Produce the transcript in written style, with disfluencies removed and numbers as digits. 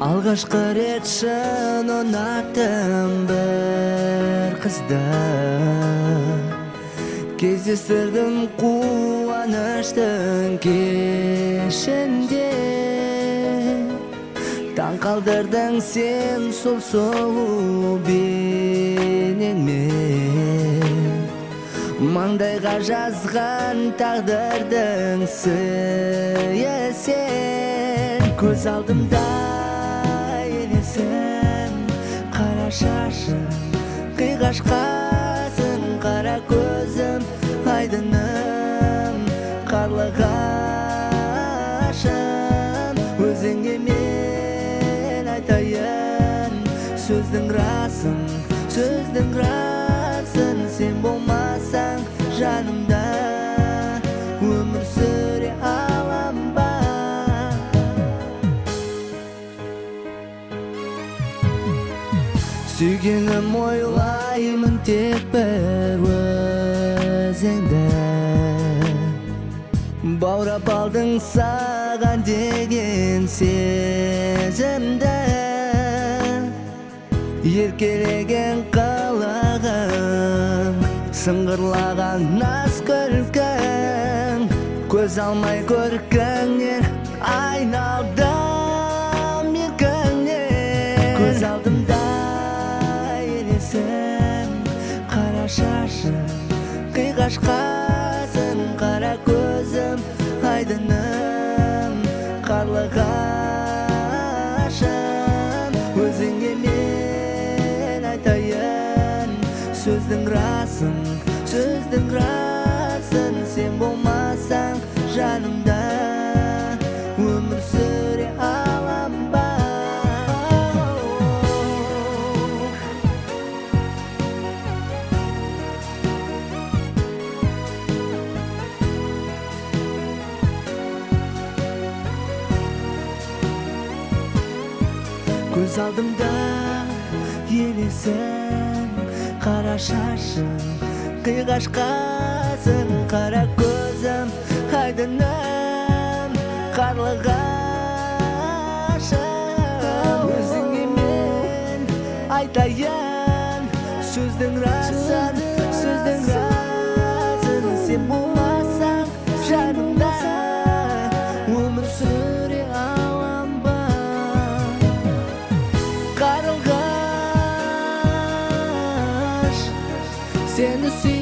Алғашқы рет шын ұнаттым бір қызды, кездестірдім қуаныштың кешінде. Таң қалдырдың сен сол сұлу бейнеңмен, маңдайға жазған тағдырдың сыйы сен. Көз алдымда елесің, қара шашың, қиғашқасың, қара көзім, айдыным, қарлығашым. Өзіңе мен айтайын сөздің расын, сөздің расын. Сен болмасаң жанымда өмір сүре алам ба? Сүйгенім ойлаймын тек бір өзіңді, баурап алдың саған деген сезімді. Еркелеген қылығың, сыңғырлаған наз күлкің, көз алмай көркіңнен айналдым еркіңнен. Көз алдымда елесің, қара шашың, қиғашқасың, қара көзім, айдыным, қарлығашым. Өзіңе мен айтайын сөздің расын, сөздің расын. Сен болмасаң жанымда өмір сүре алам ба? Көз алдымда елесің, қара шашың, қиғашқасың, қара көзім, айдыным, қарлығашым. Өзіңе мен айтайын сөздің расын, сөздің расын. Сен болмасаң жанымда өмір сүре алам ба? Қарлығаш, сені